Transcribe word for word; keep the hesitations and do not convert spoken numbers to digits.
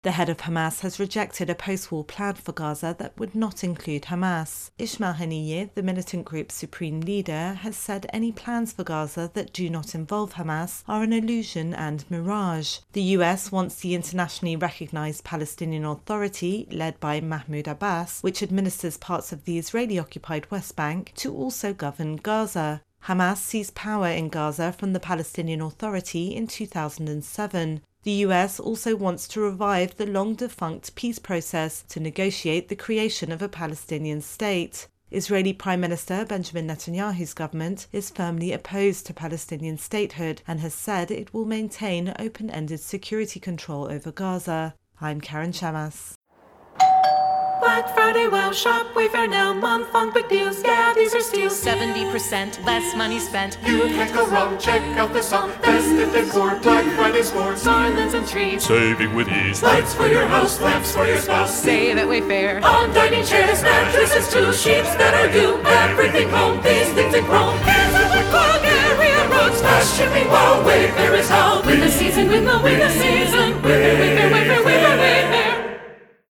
The head of Hamas has rejected a post-war plan for Gaza that would not include Hamas. Ismail Haniyeh, the militant group's supreme leader, has said any plans for Gaza that do not involve Hamas are an illusion and mirage. The U S wants the internationally recognized Palestinian Authority, led by Mahmoud Abbas, which administers parts of the Israeli-occupied West Bank, to also govern Gaza. Hamas seized power in Gaza from the Palestinian Authority in two thousand seven. The U S also wants to revive the long-defunct peace process to negotiate the creation of a Palestinian state. Israeli Prime Minister Benjamin Netanyahu's government is firmly opposed to Palestinian statehood and has said it will maintain open-ended security control over Gaza. I'm Karen Shamas. Black Friday, wow, shop, Wayfair now, month long big deals, yeah, these are steals. seventy percent less money spent. You can't go wrong, check out this song. Festive decor, Black Friday scores. Garlands and trees, saving with ease. Lights for your house, lamps for your spouse. Save at Wayfair. On dining chairs, mattresses too, sheets that are due. Everything home, these things in chrome. Here's a quick plug, area rugs, fast shipping, wow, Wayfair is how. Win the season, win the, win the season.